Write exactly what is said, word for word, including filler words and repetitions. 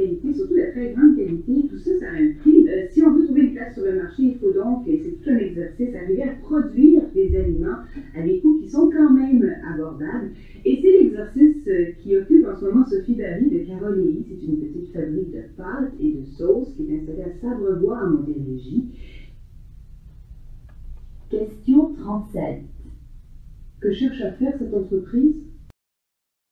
qualité, surtout de très grande qualité. Tout ça, ça a un prix. Euh, si on veut trouver une place sur le marché, il faut donc, et c'est tout un exercice, arriver à produire des aliments à des coûts qui sont quand même abordables. Et c'est l'exercice euh, qui occupe en ce moment Sophie Barry de Caroléi. C'est une petite fabrique de pâtes et de sauces qui est installée à Sabre-Bois en Montérégie. Question trente-sept. Que cherche à faire cette entreprise?